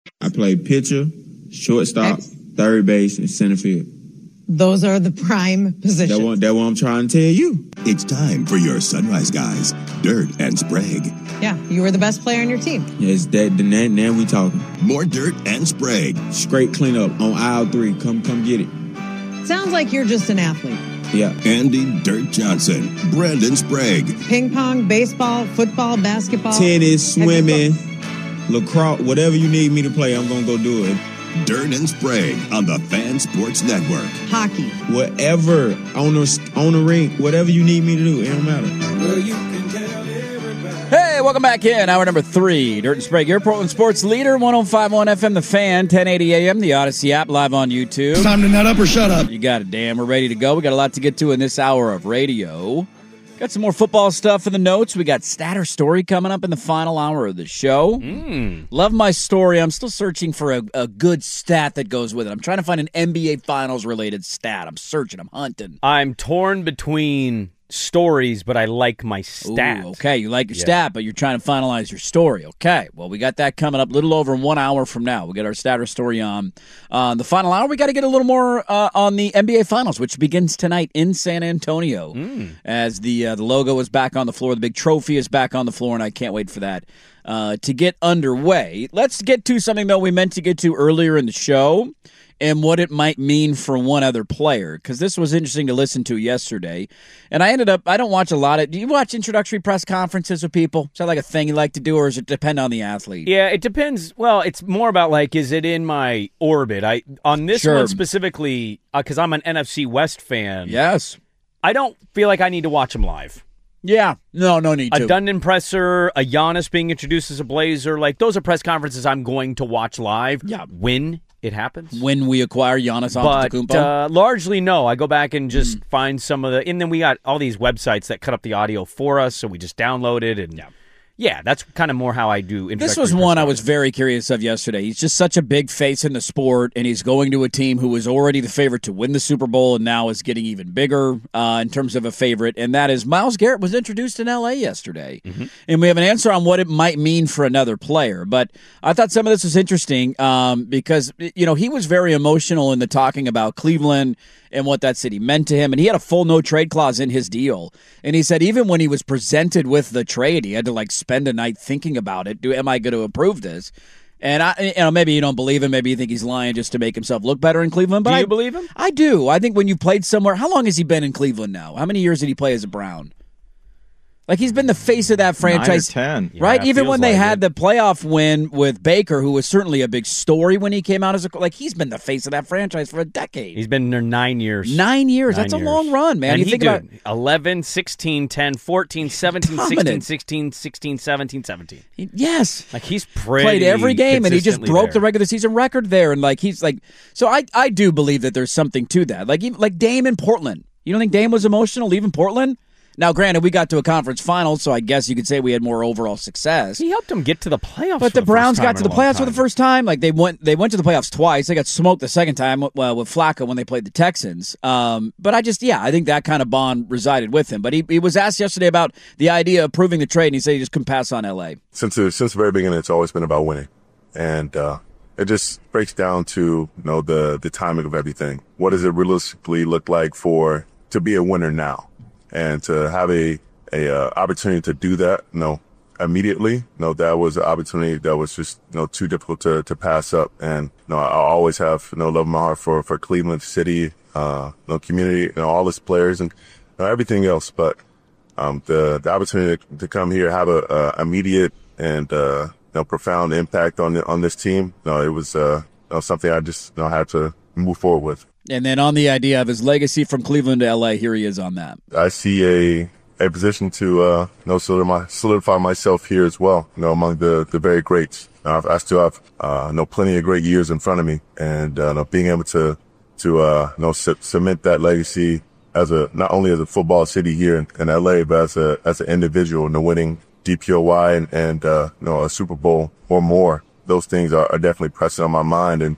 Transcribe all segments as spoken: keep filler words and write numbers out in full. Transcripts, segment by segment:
I played pitcher, shortstop, Ex- third base, and center field. Those are the prime positions. That's what, that what I'm trying to tell you. It's time for your Sunrise Guys, Dirt and Sprague. Yeah, you were the best player on your team. Yes, that, now, now we talking. More Dirt and Sprague. Straight cleanup on aisle three. Come, come get it. Sounds like you're just an athlete. Yeah. Andy Dirt Johnson, Brandon Sprague. Ping pong, baseball, football, basketball. Tennis, swimming, lacrosse, whatever you need me to play, I'm going to go do it. Dirt and Sprague on the Fan Sports Network. Hockey. Whatever, on the, on the ring, whatever you need me to do, it don't matter. Well, you can tell everybody. Hey, welcome back in. Hour number three. Dirt and Sprague, your Portland sports leader, one oh five point one F M, The Fan, ten eighty A M, the Odyssey app, live on YouTube. It's time to nut up or shut up. You got it, damn. We're ready to go. We got a lot to get to in this hour of radio. Got some more football stuff in the notes. We got stat or story coming up in the final hour of the show. Mm. Love my story. I'm still searching for a, a good stat that goes with it. I'm trying to find an N B A Finals related stat. I'm searching. I'm hunting. I'm torn between stories, but I like my stat. Ooh, okay, you like your yeah. stat, but you're trying to finalize your story. Okay, well, we got that coming up a little over one hour from now. We'll get our stat or story on. Uh, the final hour, we got to get a little more uh, on the N B A Finals, which begins tonight in San Antonio. Mm. As the uh, the logo is back on the floor, the big trophy is back on the floor, and I can't wait for that uh, to get underway. Let's get to something, though, we meant to get to earlier in the show, and what it might mean for one other player, because this was interesting to listen to yesterday. And I ended up, I don't watch a lot of, do you watch introductory press conferences with people? Is that like a thing you like to do, or does it depend on the athlete? Yeah, it depends. Well, it's more about like, is it in my orbit? I On this Sure. one specifically, because uh, I'm an N F C West fan. Yes. I don't feel like I need to watch them live. Yeah. No, no need to. A Dundon presser, a Giannis being introduced as a Blazer, like those are press conferences I'm going to watch live. Yeah. When it happens. When we acquire Giannis But Antetokounmpo. uh, largely, no. I go back and just mm. find some of the... And then we got all these websites that cut up the audio for us, so we just download it. And yeah, yeah that's kind of more how I do. This was one I was very curious of yesterday. He's just such a big face in the sport, and he's going to a team who was already the favorite to win the Super Bowl and now is getting even bigger uh, in terms of a favorite, and that is Myles Garrett was introduced in L A yesterday. Mm-hmm. And we have an answer on what it might mean for another player. But I thought some of this was interesting um, because, you know, he was very emotional in the talking about Cleveland and what that city meant to him. And he had a full no-trade clause in his deal. And he said even when he was presented with the trade, he had to, like, spend a night thinking about it. Do Am I going to approve this? And I, you know, maybe you don't believe him. Maybe you think he's lying just to make himself look better in Cleveland. But do you I, believe him? I do. I think when you played somewhere, how long has he been in Cleveland now? How many years did he play as a Brown? Like, he's been the face of that franchise. Nine or ten. Right? Yeah, Even when they like had it. the playoff win with Baker, who was certainly a big story when he came out as a... Like, he's been the face of that franchise for a decade. He's been there nine years. Nine years. Nine That's years. a long run, man. And you he think did about eleven, sixteen, ten, fourteen, seventeen, sixteen, Dominant. sixteen, sixteen, seventeen, seventeen. he, Yes. Like, he's pretty Played every game, and he just consistently broke there. the regular season record there. And, like, he's like... So I, I do believe that there's something to that. Like, even, like Dame in Portland. You don't think Dame was emotional leaving Portland? Now, granted, we got to a conference final, so I guess you could say we had more overall success. He helped him get to the playoffs. But for the the Browns first time got to in the a long playoffs for the time. first time. Like they went, they went to the playoffs twice. They got smoked the second time uh, with Flacco when they played the Texans. Um, but I just, yeah, I think that kind of bond resided with him. But he, he was asked yesterday about the idea of approving the trade, and he said he just couldn't pass on L A. Since the, since the very beginning, it's always been about winning, and uh, it just breaks down to you know the the timing of everything. What does it realistically look like for to be a winner now, and to have a a uh, opportunity to do that, you know, immediately. No, that was an opportunity that was just, you know, too difficult to, to pass up. And, you know, I always have, you know, love in my heart for, for Cleveland City, uh, you know, community, you know, all its players and you know, everything else. But, um, the, the opportunity to, to come here, have a, a immediate and, uh, you know, profound impact on the, on this team. You know, it was, uh, you know, something I just, you know, had to move forward with. And then on the idea of his legacy from Cleveland to L A, here he is on that. I see a, a position to, uh, you know, solidify, solidify myself here as well, you know, among the, the very greats. Uh, I still have, uh, you know, plenty of great years in front of me, and, uh, you know, being able to, to, uh, you know, c- cement that legacy as a, not only as a football city here in, in L A, but as a, as an individual, you know, winning D P O Y and, and, uh, you know, a Super Bowl or more. Those things are, are definitely pressing on my mind. And,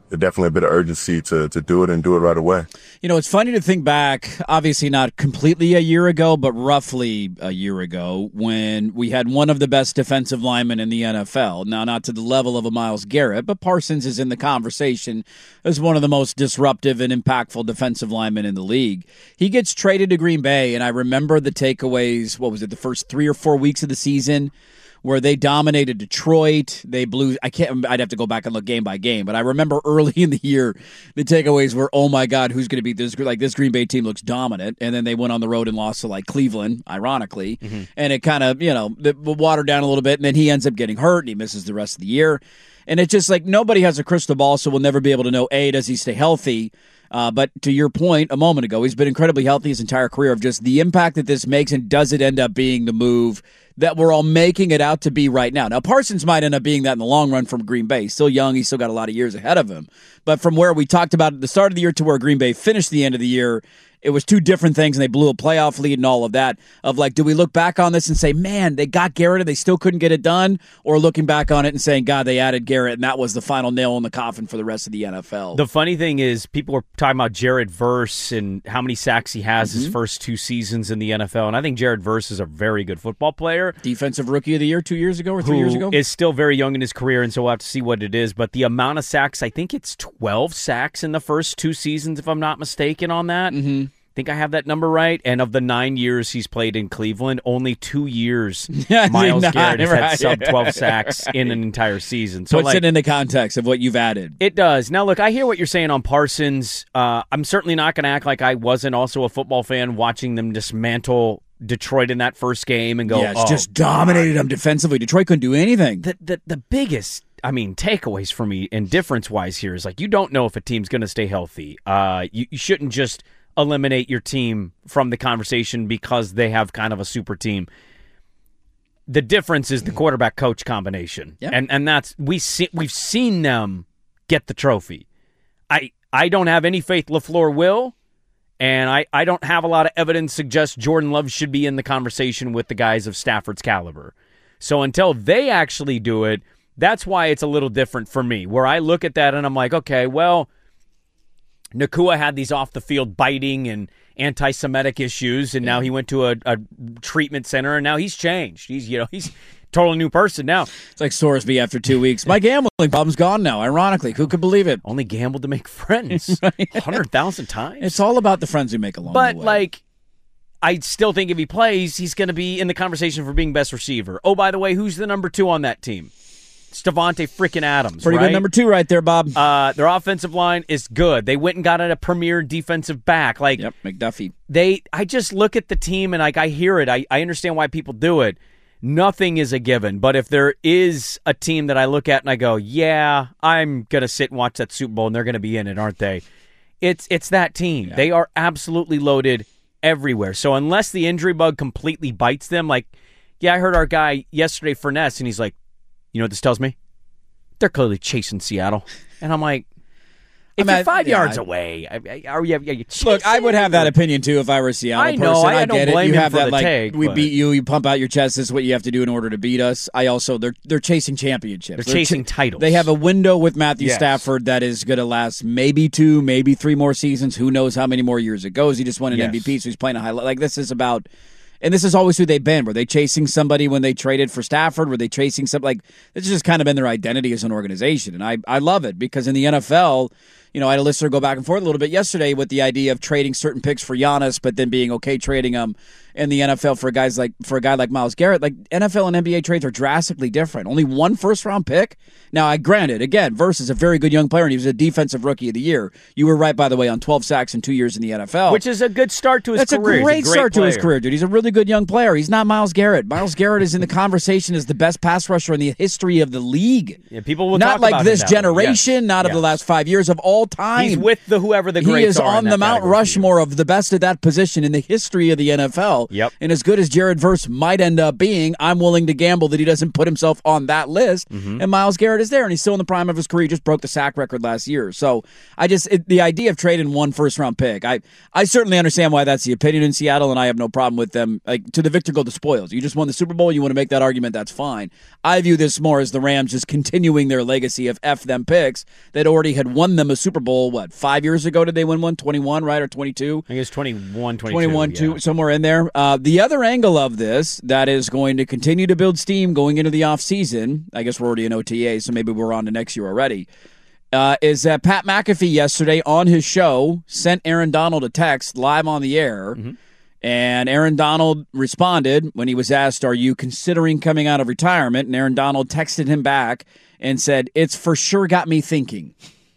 definitely a bit of urgency to to do it and do it right away. You know, it's funny to think back, obviously not completely a year ago, but roughly a year ago, when we had one of the best defensive linemen in the N F L. Now, not to the level of a Myles Garrett, but Parsons is in the conversation as one of the most disruptive and impactful defensive linemen in the league. He gets traded to Green Bay, and I remember the takeaways, what was it, the first three or four weeks of the season, where they dominated Detroit. They blew, I can't, I'd have to go back and look game by game, but I remember early in the year, the takeaways were, oh my God, who's going to beat this? Like, this Green Bay team looks dominant. And then they went on the road and lost to, like, Cleveland, ironically. Mm-hmm. And it kind of, you know, the, watered down a little bit. And then he ends up getting hurt and he misses the rest of the year. And it's just like, nobody has a crystal ball, so we'll never be able to know, A, does he stay healthy? Uh, but to your point a moment ago, he's been incredibly healthy his entire career, of just the impact that this makes, and does it end up being the move that we're all making it out to be right now? Now, Parsons might end up being that in the long run from Green Bay. He's still young. He's still got a lot of years ahead of him. But from where we talked about at the start of the year to where Green Bay finished the end of the year, it was two different things, and they blew a playoff lead and all of that. Of like, do we look back on this and say, man, they got Garrett and they still couldn't get it done? Or looking back on it and saying, God, they added Garrett and that was the final nail in the coffin for the rest of the N F L? The funny thing is, people were talking about Jared Verse and how many sacks he has mm-hmm. his first two seasons in the N F L. And I think Jared Verse is a very good football player. Defensive Rookie of the Year two years ago or three years ago? Is still very young in his career, and so we'll have to see what it is. But the amount of sacks, I think it's twelve sacks in the first two seasons, if I'm not mistaken on that. Mm-hmm. I think I have that number right. And of the nine years he's played in Cleveland, only two years yeah, Myles not, Garrett has right. had sub twelve sacks in an entire season. So puts like, it into context of what you've added. It does. Now, look, I hear what you're saying on Parsons. Uh, I'm certainly not going to act like I wasn't also a football fan watching them dismantle Detroit in that first game and go, yeah, it's oh, just dominated them defensively. Detroit couldn't do anything. The, the, the biggest... I mean, takeaways for me and difference-wise here is, like, you don't know if a team's going to stay healthy. Uh, you, you shouldn't just eliminate your team from the conversation because they have kind of a super team. The difference is the quarterback-coach combination. Yep. And and that's we see, we've seen them get the trophy. I I don't have any faith LaFleur will, and I, I don't have a lot of evidence suggests Jordan Love should be in the conversation with the guys of Stafford's caliber. So until they actually do it, that's why it's a little different for me, where I look at that and I'm like, okay, well, Nacua had these off-the-field biting and anti-Semitic issues, and now he went to a, a treatment center, and now he's changed. He's, you know, he's a totally new person now. It's like Sorsby after two weeks. My gambling problem's gone now, ironically. Who could believe it? Only gambled to make friends. one hundred thousand times. It's all about the friends we make along but, the way. But, like, I still think if he plays, he's going to be in the conversation for being best receiver. Oh, by the way, who's the number two on that team? It's Devontae freaking Adams. Pretty right? good number two right there, Bob. Uh, their offensive line is good. They went and got a premier defensive back. Like, yep, McDuffie. They, I just look at the team and like I hear it. I, I understand why people do it. Nothing is a given. But if there is a team that I look at and I go, yeah, I'm gonna sit and watch that Super Bowl and they're gonna be in it, aren't they? It's it's that team. Yeah. They are absolutely loaded everywhere. So unless the injury bug completely bites them, like, yeah, I heard our guy yesterday, Furness, and he's like, you know what this tells me? They're clearly chasing Seattle. And I'm like, if I mean, you're five I, yards yeah, away, are you, are you look, I would have that opinion, too, if I were a Seattle I know, person. I, I get don't blame it. You him have for that, the like, take, we but... beat you, you pump out your chest, this is what you have to do in order to beat us. I also, they're they're chasing championships. They're, they're chasing ch- titles. They have a window with Matthew yes. Stafford that is going to last maybe two, maybe three more seasons. Who knows how many more years it goes. He just won an yes. M V P, so he's playing a high level. Like, this is about... And this is always who they've been. Were they chasing somebody when they traded for Stafford? Were they chasing something? Like, this has just kind of been their identity as an organization. And I, I love it because in the N F L, you know, I had a listener go back and forth a little bit yesterday with the idea of trading certain picks for Giannis, but then being okay trading them in the N F L for guys like for a guy like Myles Garrett. Like, N F L and N B A trades are drastically different. Only one first round pick. Now, I granted, again, Verse is a very good young player, and he was a defensive rookie of the year. You were right, by the way, on twelve sacks in two years in the N F L, which is a good start to his That's career. That's a great, a great start player. to his career, dude. He's a really good young player. He's not Myles Garrett. Myles Garrett is in the conversation as the best pass rusher in the history of the league. Yeah, people will not talk like about this him that generation, yes. not yes. of the last five years, of all all time. He's with the whoever the He greats is are in on that the Mount category. Rushmore of the best at that position in the history of the N F L. Yep. And as good as Jared Verse might end up being, I'm willing to gamble that he doesn't put himself on that list. Mm-hmm. And Myles Garrett is there, and he's still in the prime of his career. He just broke the sack record last year. So I just it, the idea of trading one first round pick, I I certainly understand why that's the opinion in Seattle, and I have no problem with them. Like, to the victor go the spoils. You just won the Super Bowl, you want to make that argument, that's fine. I view this more as the Rams just continuing their legacy of F them picks that already had won them a Super Bowl, what, five years ago did they win one? twenty-one, right? Or twenty-two? I think it's twenty-one, twenty-two. twenty-one, yeah. two, somewhere in there. Uh, the other angle of this that is going to continue to build steam going into the offseason, I guess we're already in O T A, so maybe we're on to next year already, uh, is that Pat McAfee yesterday on his show sent Aaron Donald a text live on the air, mm-hmm. and Aaron Donald responded when he was asked, are you considering coming out of retirement? And Aaron Donald texted him back and said, it's for sure got me thinking.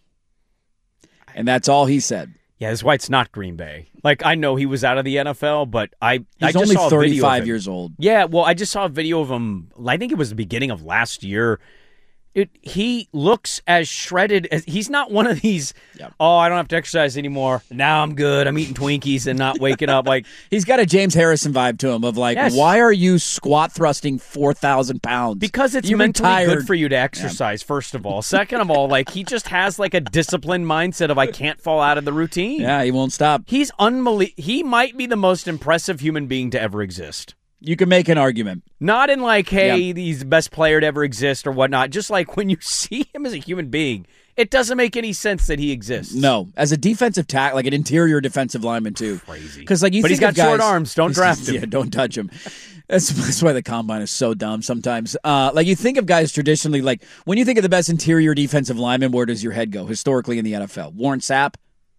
And that's all he said. Yeah, that's why it's not Green Bay. Like, I know he was out of the N F L, but I, He's I just only saw a video of thirty-five him. years old. Yeah, well, I just saw a video of him. I think it was the beginning of last year. It, he looks as shredded as he's not one of these. Yep. Oh, I don't have to exercise anymore. Now I'm good. I'm eating Twinkies and not waking up. Like, he's got a James Harrison vibe to him of like, yes. why are you squat thrusting four thousand pounds? Because it's you mentally retired. good for you to exercise. Yeah. First of all, second of all, like he just has like a disciplined mindset of I can't fall out of the routine. Yeah, he won't stop. He's unbelievable. He might be the most impressive human being to ever exist. You can make an argument. Not in like, hey, yeah. he's the best player to ever exist or whatnot. Just like when you see him as a human being, it doesn't make any sense that he exists. No. As a defensive tackle, like an interior defensive lineman, too. Crazy. Because like you but think he's got of guys, short arms. Don't draft him. Yeah, don't touch him. That's, that's why the combine is so dumb sometimes. Uh, like you think of guys traditionally, like when you think of the best interior defensive lineman, where does your head go historically in the N F L? Warren Sapp?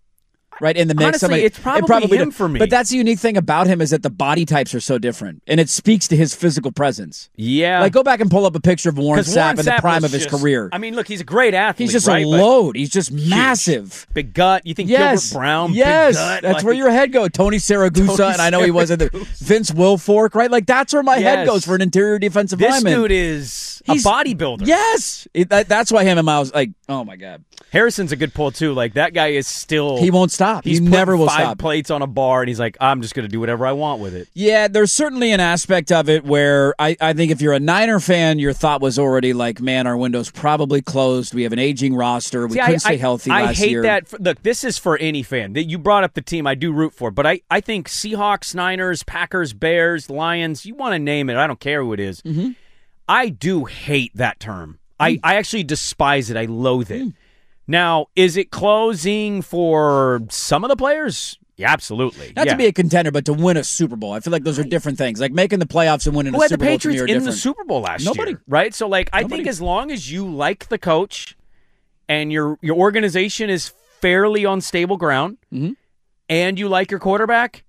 Right in the mix. Honestly, Somebody, it's probably, it probably him does. for me. But that's the unique thing about him is that the body types are so different, and it speaks to his physical presence. Yeah. Like, go back and pull up a picture of Warren Sapp Warren in the Sapp prime of his just, career. I mean, look, he's a great athlete. He's just right? a But load. He's just massive. Big gut. You think Yes. Gilbert Brown? Yes. Big gut? That's like, where your head goes. Tony Saragusa, Tony and I know he wasn't the Vince Wilfork, right? Like, that's where my Yes. head goes for an interior defensive This lineman. dude is He's- a bodybuilder. Yes. It, that, that's why him and Miles, like, oh, my God. Harrison's a good pull, too. Like, that guy is still... He won't stop. He's he never will five stop. plates on a bar, and he's like, I'm just going to do whatever I want with it. Yeah, there's certainly an aspect of it where I, I think if you're a Niner fan, your thought was already like, man, our window's probably closed. We have an aging roster. We See, couldn't I, stay I, healthy I last hate year. that. For, look, this is for any fan. That You brought up the team I do root for, but I, I think Seahawks, Niners, Packers, Bears, Lions, you want to name it. I don't care who it is. Mm-hmm. I do hate that term. I, I actually despise it. I loathe it. Mm. Now, is it closing for some of the players? Yeah, absolutely. Not yeah. to be a contender, but to win a Super Bowl. I feel like those are different things. Like making the playoffs and winning Who a had Super the Bowl to me Patriots are in different. the Super Bowl last Nobody. year? Right? So, like, I Nobody. think as long as you like the coach and your your organization is fairly on stable ground mm-hmm. and you like your quarterback,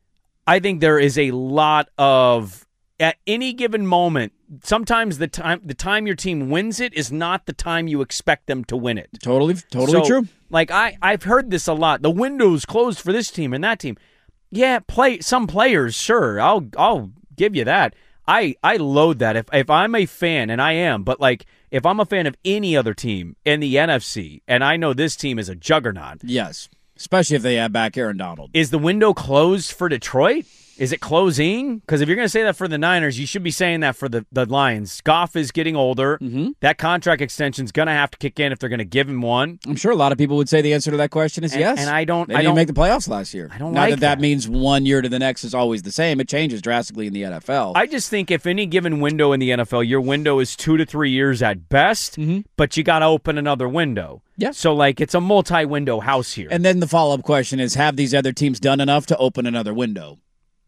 I think there is a lot of at any given moment. Sometimes the time the time your team wins it is not the time you expect them to win it. Totally, totally So, true. Like I, I've heard this a lot. The window's closed for this team and that team. Yeah, play some players, sure. I'll I'll give you that. I, I loathe that. If if I'm a fan, and I am, but like if I'm a fan of any other team in the N F C, and I know this team is a juggernaut. Yes. Especially if they have back Aaron Donald. Is the window closed for Detroit? Is it closing? Because if you're going to say that for the Niners, you should be saying that for the, the Lions. Goff is getting older. Mm-hmm. That contract extension is going to have to kick in if they're going to give him one. I'm sure a lot of people would say the answer to that question is and, yes. And I don't. They I didn't don't make the playoffs last year. I don't Not like that, that that means one year to the next is always the same. It changes drastically in the N F L. I just think if any given window in the N F L, your window is two to three years at best, mm-hmm. but you got to open another window. Yeah. So, like, it's a multi-window house here. And then the follow-up question is, have these other teams done enough to open another window?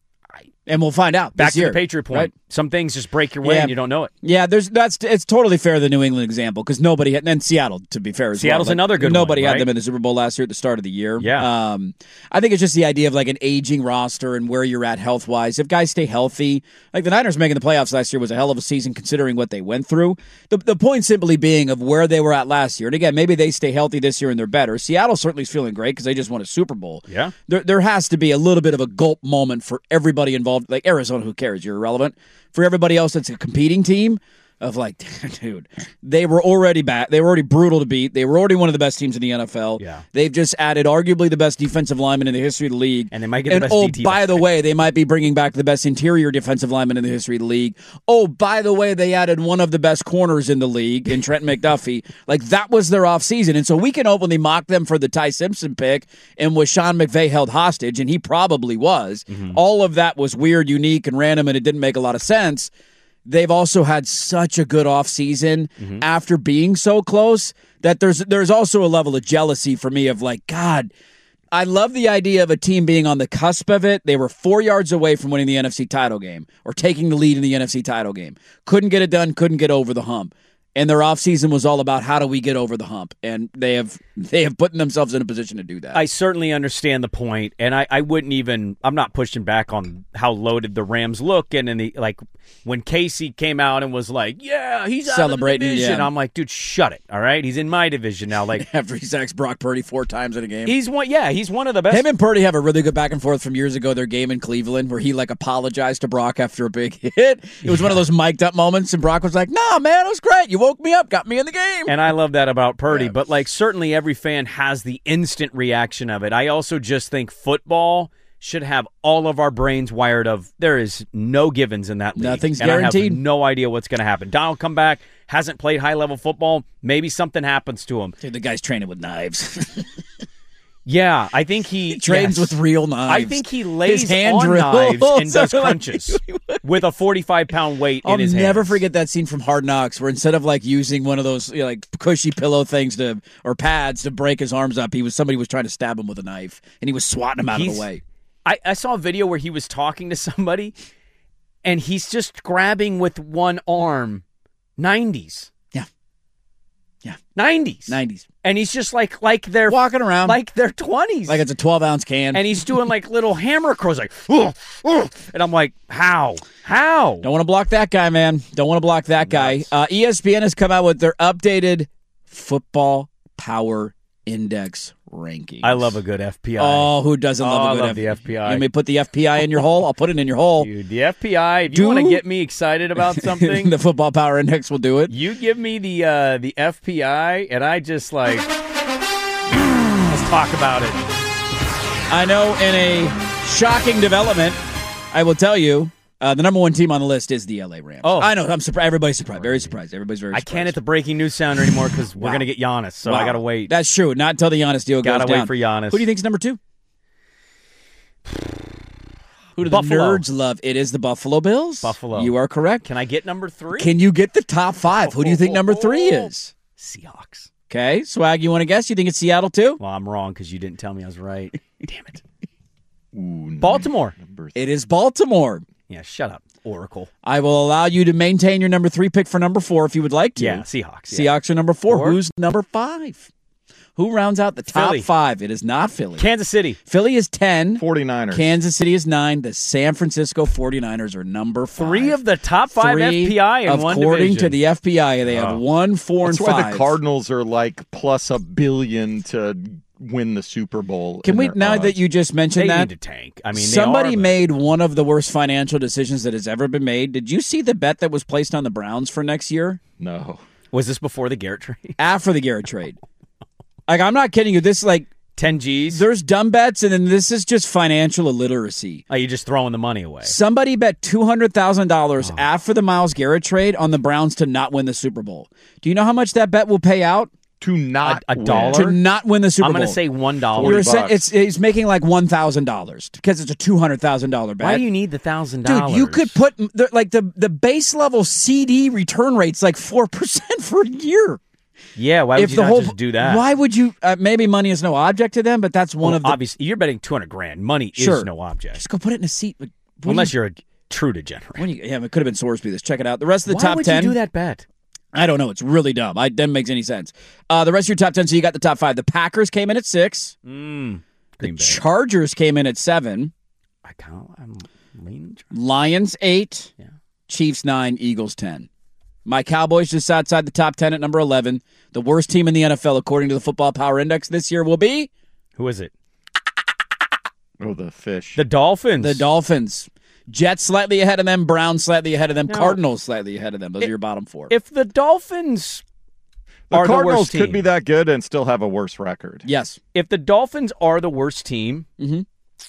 And we'll find out Back this to year, the Patriot point. right? Some things just break your way Yeah. and you don't know it. Yeah, there's that's it's totally fair, the New England example, because nobody had, and Seattle, to be fair as Seattle's well. Like, another good Nobody one, had right? them in the Super Bowl last year at the start of the year. Yeah. Um, I think it's just the idea of like an aging roster and where you're at health-wise. If guys stay healthy, like the Niners making the playoffs last year was a hell of a season considering what they went through. The, the point simply being of where they were at last year. And again, maybe they stay healthy this year and they're better. Seattle certainly is feeling great because they just won a Super Bowl. Yeah. There, there has to be a little bit of a gulp moment for everybody involved. Like Arizona, who cares? You're irrelevant. For everybody else that's a competing team, of like, dude, they were already bad. They were already brutal to beat. They were already one of the best teams in the N F L. Yeah. They've just added arguably the best defensive lineman in the history of the league. And they might get and, the best oh, D T by back. the way, they might be bringing back the best interior defensive lineman in the history of the league. Oh, by the way, they added one of the best corners in the league in Trent McDuffie. Like, that was their offseason. And so we can openly mock them for the Ty Simpson pick and was Sean McVay held hostage, and he probably was. Mm-hmm. All of that was weird, unique, and random, and it didn't make a lot of sense. They've also had such a good offseason mm-hmm. after being so close that there's there's also a level of jealousy for me of like, God, I love the idea of a team being on the cusp of it. They were four yards away from winning the N F C title game or taking the lead in the N F C title game. Couldn't get it done, couldn't get over the hump. And their offseason was all about how do we get over the hump. And they have they have put themselves in a position to do that. I certainly understand the point, and I, I wouldn't even – I'm not pushing back on how loaded the Rams look. And in the like when Casey came out and was like, yeah, he's celebrating, out of the division, yeah. I'm like, dude, shut it, all right? He's in my division now. Like After he sacks Brock Purdy four times in a game. He's one, yeah, he's one of the best. Him and Purdy have a really good back and forth from years ago, their game in Cleveland, where he like apologized to Brock after a big hit. It was yeah. one of those mic'd up moments, and Brock was like, nah, man, it was great. You woke me up, got me in the game. And I love that about Purdy, yeah. but like certainly every fan has the instant reaction of it. I also just think football should have all of our brains wired of there is no givens in that league. Nothing's and guaranteed. I have no idea what's going to happen. Donald come back, hasn't played high-level football. Maybe something happens to him. Dude, the guy's training with knives. Yeah, I think he, he trains yes. with real knives. I think he lays His hand on drills knives and does like, crunches with a forty-five pound weight I'll in his never hands. forget that scene from Hard Knocks where instead of like using one of those you know, like cushy pillow things to or pads to break his arms up, he was somebody was trying to stab him with a knife and he was swatting him out He's, of the way. I, I saw a video where he was talking to somebody and he's just grabbing with one arm nineties. Yeah. Yeah. nineties. nineties. And he's just like like they're walking around like they're twenties. Like it's a twelve ounce can. And he's doing like little hammer curls like ugh, ugh. And I'm like, how? How? Don't want to block that guy, man. Don't want to block that guy. Uh, E S P N has come out with their updated football power index rankings. I love a good F P I. Oh, who doesn't oh, love a good I love F- the F P I? You may put the F P I in your hole. I'll put it in your hole. Dude, the F P I, if you Do- want to get me excited about something, the football power index will do it. you give me the uh, the F P I, and I just like, let's talk about it. I know in a shocking development, I will tell you, uh, the number one team on the list is the L A Rams. Oh. I know. I'm surprised. Everybody's surprised. Very surprised. Everybody's very I surprised. can't hit the breaking news sounder anymore because we're Wow. going to get Giannis, so Wow. I got to wait. That's true. Not until the Giannis deal Gotta goes wait down. for Giannis. Who do you think's number two? Who do Buffalo. the nerds love? It is the Buffalo Bills. Buffalo. You are correct. Can I get number three? Can you get the top five? Who do you think number three is? Seahawks. Okay, Swag, you want to guess? You think it's Seattle too? Well, I'm wrong because you didn't tell me I was right. Damn it. Ooh, Baltimore. number It is Baltimore. Yeah, shut up, Oracle. I will allow you to maintain your number three pick for number four if you would like to. Yeah, Seahawks. Yeah. Seahawks are number four. Four. Who's number five? Who rounds out the top Philly. five? It is not Philly. Kansas City. Philly is ten. 49ers. Kansas City is nine. The San Francisco forty-niners are number five. Three of the top five Three, F P I in one according division. to the F P I, they have Oh. one, four, That's and why five. the Cardinals are like plus a billion to win the Super Bowl. Can in we their now odds. that you just mentioned They that? need to tank. I mean, they somebody are, but- made one of the worst financial decisions that has ever been made. Did you see the bet that was placed on the Browns for next year? No. Was this before the Garrett trade? After the Garrett trade. Like, I'm not kidding you. This, like, ten G's? there's dumb bets, and then this is just financial illiteracy. Oh, you're just throwing the money away. Somebody bet two hundred thousand dollars Oh. after the Myles Garrett trade on the Browns to not win the Super Bowl. Do you know how much that bet will pay out? To not A- a win. dollar? To not win the Super I'm Bowl. going to say one dollar. Forty You're saying bucks. it's it's making like one thousand dollars because it's a two hundred thousand dollar bet. Why do you need the thousand Dude, dollars? you could put the, like the the base level C D return rate's like four percent for a year. Yeah, why would if you the not whole just do that? Why would you? Uh, maybe money is no object to them, but that's one Well, of the. obviously, you're betting two hundred grand. Money Sure. is no object. Just go put it in a seat. What do Unless you, you're a true degenerate. when you, yeah, it could have been Sorsby. This check it out. The rest of the Why top would ten. you do that bet? I don't know. It's really dumb. I doesn't make any sense. Uh, the rest of your top ten. So you got the top five. The Packers came in at six. Mm, The Green Bay. Chargers came in at seven. I can't. I'm leaning. Lions eight. Yeah. Chiefs nine. Eagles ten. My Cowboys just outside the top ten at number eleven. The worst team in the N F L according to the Football Power Index this year will be Who is it? Oh, the fish. The Dolphins. the Dolphins. Jets slightly ahead of them, Browns slightly ahead of them, No. Cardinals slightly ahead of them. Those are your bottom four. If the Dolphins The are the Cardinals worst team, could be that good and still have a worse record. yes. if the Dolphins are the worst team, Mhm.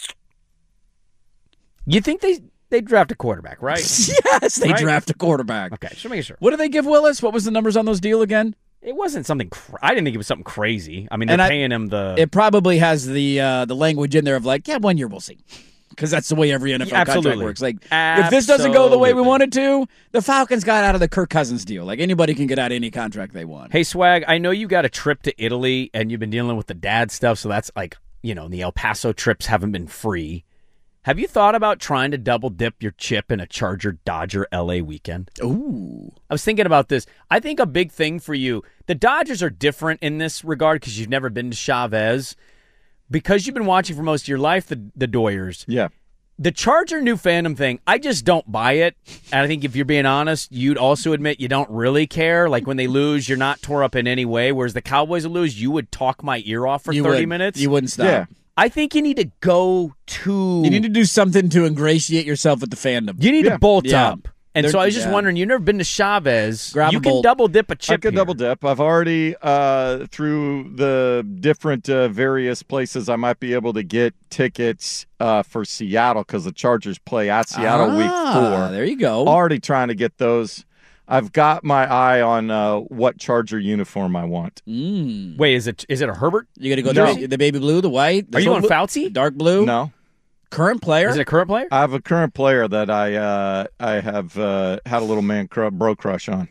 you think they they draft a quarterback, right? Yes, they Right? draft a quarterback. Okay, just making sure. What did they give Willis? What was the numbers on those deal again? It wasn't something. Cra- I didn't think it was something crazy. I mean, they're And I- paying him the. It probably has the uh, the language in there of like, yeah, one year we'll see. Because that's the way every N F L contract Absolutely. works. Like, if this doesn't go the way we Absolutely. want it to, the Falcons got out of the Kirk Cousins deal. Like, anybody can get out of any contract they want. Hey, Swag, I know you got a trip to Italy and you've been dealing with the dad stuff, so that's like, you know, the El Paso trips haven't been free. Have you thought about trying to double dip your chip in a Charger Dodger L A weekend? Ooh. I was thinking about this. I think a big thing for you, the Dodgers are different in this regard because you've never been to Chavez. Because you've been watching for most of your life, the, the Doyers. Yeah. The Charger new fandom thing, I just don't buy it. And I think if you're being honest, you'd also admit you don't really care. Like when they lose, you're not tore up in any way. Whereas the Cowboys will lose, you would talk my ear off for You thirty would- minutes. You wouldn't stop. Yeah. I think you need to go to. You need to do something to ingratiate yourself with the fandom. You need Yeah. to bolt Yeah. up. And They're- so I was just yeah. wondering, you've never been to Chavez. Grab you a can bolt. double dip a chip. I could here. double dip. I've already, uh, through the different uh, various places, I might be able to get tickets uh, for Seattle because the Chargers play at Seattle week Ah, four. There you go. Already trying to get those. I've got my eye on uh, what Charger uniform I want. Mm. Wait, is it is it a Herbert? You got to go No. the, the baby blue, the white. The Are you on blue- Fauci? Dark blue. No, Current player. Is it a current player? I have a current player that I uh, I have uh, had a little man cr- bro crush on.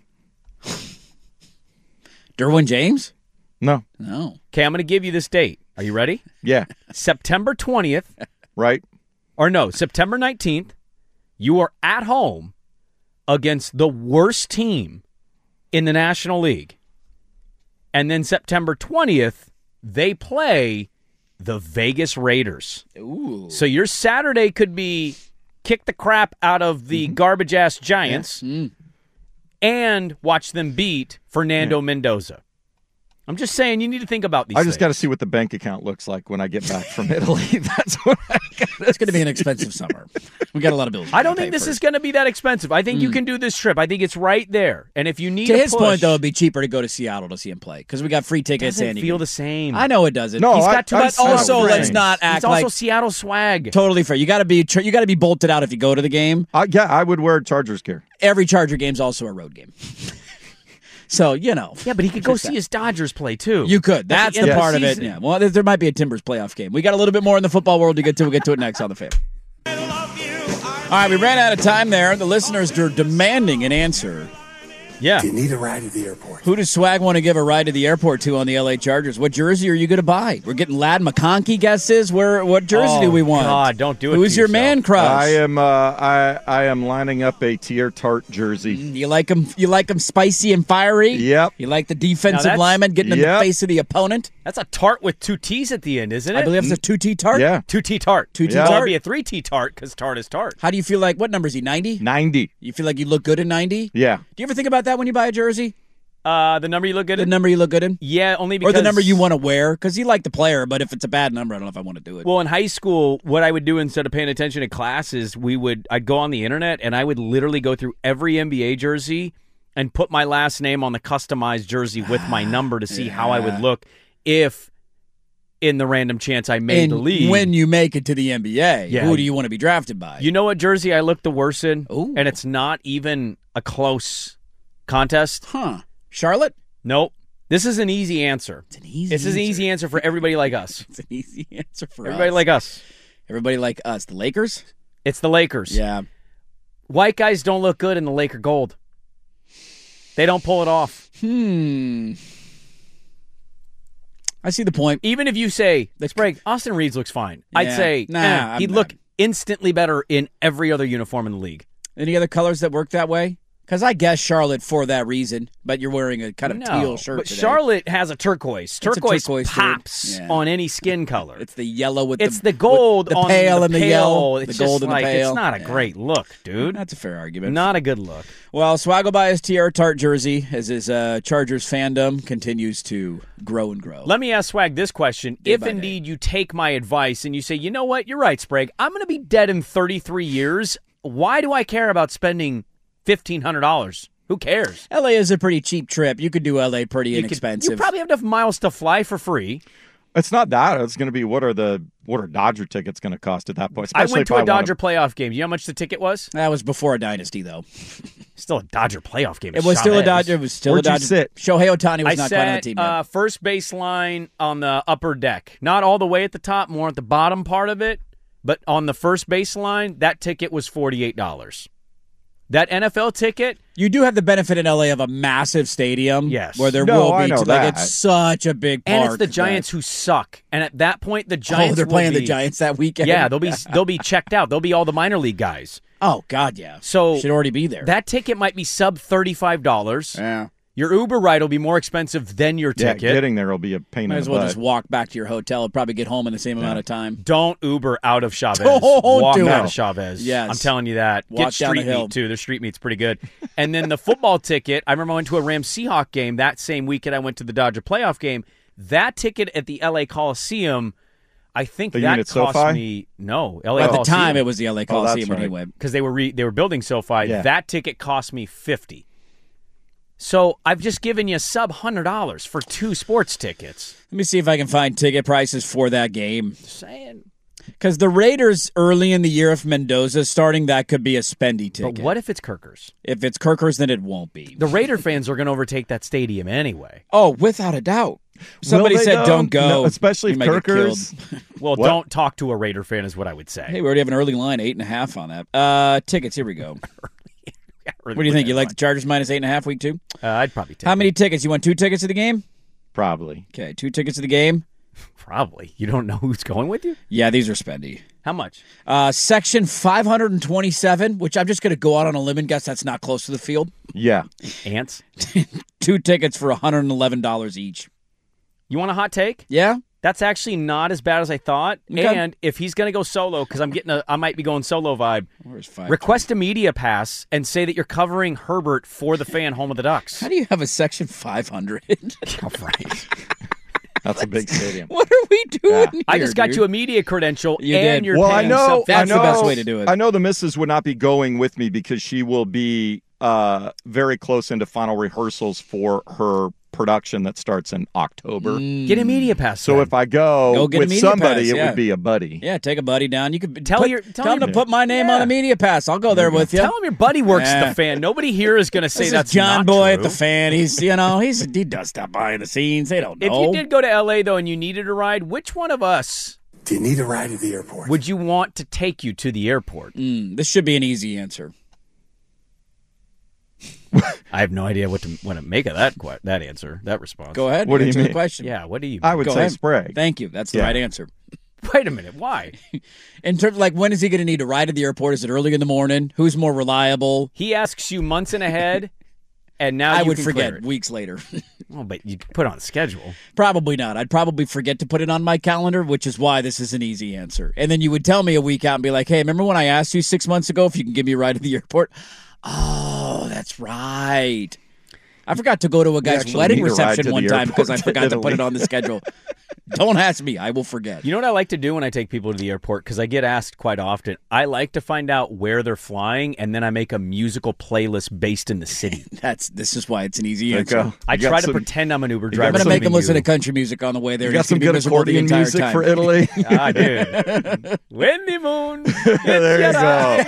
Derwin James. No, No. Okay, I'm going to give you this date. Are you ready? yeah, September twentieth, right. or no, September nineteenth, you are at home against the worst team in the National League. And then September twentieth, they play the Vegas Raiders. Ooh. So your Saturday could be kick the crap out of the garbage-ass Giants Mm. and watch them beat Fernando Mendoza. I'm just saying you need to think about these I just got to things. see what the bank account looks like when I get back from Italy. That's what I got. It's going to be an expensive summer. We got a lot of bills. we I don't gotta think pay this first. is going to be that expensive. I think you can do this trip. I think it's right there. And if you need To a his push, point, though, it'd be cheaper to go to Seattle to see him play because we got free it tickets. doesn't and you feel can- the same. I know it doesn't. No, He's I- got too I- much. I also, know let's Frank. not act It's also like Seattle swag. totally fair. You got to be tr- you got to be bolted out if you go to the game. I, yeah, I would wear Chargers gear. Every Charger game's also a road game. So, you know. Yeah, but he could go see his Dodgers play too. You could. That's At the the end of part the of it. season. Yeah. Well, there, there might be a Timbers playoff game. We got a little bit more in the football world to get to. We'll get to it next on The Fan. All right, we ran out of time there. The listeners are demanding an answer. yeah. You need a ride to the airport. Who does Swag want to give a ride to the airport to on the L A Chargers? What jersey are you going to buy? We're getting Lad McConkey guesses. Where? What jersey Oh, do we want? God, don't do it Who's to your yourself. man crush? I am. Uh, I I am lining up a Tier Tart jersey. You like him? You like him spicy and fiery? Yep. You like the defensive that's- lineman getting in the Yep. face of the opponent? That's a tart with two T's at the end, isn't it? I believe it's a two T tart. Yeah, two T tart. Two T Yeah. Well, tart. it'd be a three T tart because tart is tart. How do you feel like? What number is he? Ninety. ninety. You feel like you look good in ninety? Yeah. Do you ever think about that when you buy a jersey? Uh, the number you look good The at? number you look good in, Yeah, only or because the number you want to wear? Because you like the player, but if it's a bad number, I don't know if I want to do it. Well, in high school, what I would do instead of paying attention to classes, we would I'd go on the internet and I would literally go through every N B A jersey and put my last name on the customized jersey with my number to see how I would look if in the random chance I made and the league. when you make it to the N B A, Yeah. who do you want to be drafted by? You know what jersey I look the worst in? Ooh. And it's not even a close contest? huh? Charlotte? Nope. This is an easy answer. It's an easy. This is an easy answer for everybody like us. It's an easy answer for Everybody us. like us. Everybody like us. The Lakers? It's the Lakers. Yeah. White guys don't look good in the Laker gold. They don't pull it off. Hmm. I see the point. Even if you say, Sprague, Austin Reeves looks fine, I'd Yeah. say, Nah, eh, I'm he'd not. look instantly better in every other uniform in the league. Any other colors that work that way? Because I guess Charlotte for that reason, but you're wearing a kind of No, teal shirt but today. Charlotte has a turquoise. a Turquoise, turquoise, dude. pops Yeah. on any skin color. It's the yellow with It's the the gold with the on pale the and the pale. yellow. It's the gold just and like, the pale. It's not a Yeah. great look, dude. That's a fair argument. Not a good look. Well, Swag will buy his T R Tart jersey as his uh, Chargers fandom continues to grow and grow. Let me ask Swag this question. Day if by day. indeed you take my advice and you say, you know what, you're right, Sprague, I'm going to be dead in thirty-three years. why do I care about spending fifteen hundred dollars? Who cares? L A is a pretty cheap trip. You could do L A pretty You, inexpensive. could, you probably have enough miles to fly for free. It's not that. It's going to be what are the what are Dodger tickets going to cost at that point? I Especially went if to a I Dodger wanna- playoff game. You know how much the ticket was? That was before a dynasty, though. Still a Dodger playoff game. It was still a Dodger. It was still Where'd a you Dodger. sit? Shohei Ohtani was I not sat quite on the team yet. uh, first baseline on the upper deck. Not all the way at the top, more at the bottom part of it. But on the first baseline, that ticket was forty-eight dollars. That N F L ticket, You do have the benefit in L A of a massive stadium. Yes. Where there No, will I be, know like, that. it's such a big park. and it's the that- Giants who suck. And at that point, the Giants Oh, they're will playing be, the Giants that weekend? Yeah, they'll be they'll be checked out. They'll be all the minor league guys. Oh, God, yeah. So should already be there. That ticket might be sub thirty-five dollars. yeah. Your Uber ride will be more expensive than your Yeah, ticket. getting there will be a pain Might in as the well butt. just walk back to your hotel and probably get home in the same amount of time. Don't Uber out of Chavez. Don't Walk do out it. of Chavez. Yes. I'm telling you that. Walk Get down the street hill. meat, too. Their street meat's pretty good. And then the football ticket, I remember I went to a Rams Seahawk game that same weekend I went to the Dodger playoff game. That ticket at the L A Coliseum, I think Oh, you mean that at cost SoFi? me, no, L A At the Coliseum. time, it was the L A Coliseum that's when he right. went. Because they were re- they were building SoFi. Yeah. That ticket cost me fifty. So I've just given you sub one hundred dollars for two sports tickets. Let me see if I can find ticket prices for that game. Saying. Because the Raiders early in the year, if Mendoza's starting, that could be a spendy ticket. But what if it's Kirkers? If it's Kirkers, then it won't be. The Raider fans are going to overtake that stadium anyway. Oh, without a doubt. Somebody Will they, said though? don't go. No, especially You if might get Kirkers. killed. Well, What? don't talk to a Raider fan is what I would say. Hey, we already have an early line, eight and a half on that. Uh, tickets, here we go. What do you think? You like the Chargers minus eight and a half week two? Uh, I'd probably take How it. many tickets? You want two tickets to the game? Probably. Okay, two tickets to the game. Probably. You don't know who's going with you? Yeah, these are spendy. How much? Uh, section five hundred twenty-seven, which I'm just going to go out on a limb and guess that's not close to the field. Yeah. Ants? Two tickets for one hundred eleven dollars each. You want a hot take? Yeah? That's actually not as bad as I thought. Okay. And if he's going to go solo, because I'm getting a, I might be going solo vibe. Where's five? Request a media pass and say that you're covering Herbert for the fan home of the Ducks. How do you have a section five hundred? Oh, right. That's a big stadium. What are we doing Yeah. here, I just got dude? you a media credential, You and did. you're Well, I paying know something. That's I the know, best way to do it. I know the missus would not be going with me because she will be uh, very close into final rehearsals for her production that starts in October. Get a media pass. So then. if I go, Go get a with media somebody, pass, it yeah. would be a buddy. Yeah, take a buddy down. You could Tell put, your- tell tell him him- to put my name Yeah. on the media pass. I'll go there with you. Tell him your buddy works at Yeah. the fan. Nobody here is going to say This that's is John not Boy true. at the fan. He's you know he's he does stuff behind the scenes. They don't If know. you did go to L A though and you needed a ride, which one of us Do you need a ride to the airport? would you want to take you to the airport? Mm, this should be an easy answer. I have no idea what to what to make of that que- that answer, that response. Go ahead. What do you answer the mean? question. Yeah, what do you? I would Go say ahead. Sprague. Thank you. That's the Yeah. right answer. Wait a minute. Why? In terms of like when is he going to need to ride to the airport? Is it early in the morning? Who's more reliable? He asks you months in ahead, and now I you would can forget clear it. weeks later. Well, but you put it on the schedule. Probably not. I'd probably forget to put it on my calendar, which is why this is an easy answer. And then you would tell me a week out and be like, hey, remember when I asked you six months ago if you can give me a ride to the airport? Oh, that's right. I forgot to go to a guy's actually wedding need a ride reception to the one time because I airport to forgot to put it Italy. on the schedule. Don't ask me. I will forget. You know what I like to do when I take people to the airport? Because I get asked quite often. I like to find out where they're flying, and then I make a musical playlist based in the city. That's This is why it's an easy There you answer. go. I You got try to some- pretend I'm an Uber got driver. I'm going to some- make him serving listen you. to country music on the way there. You got He's some gonna be good miserable the accordion entire music time. for Italy. Ah, dude. Windy moon. there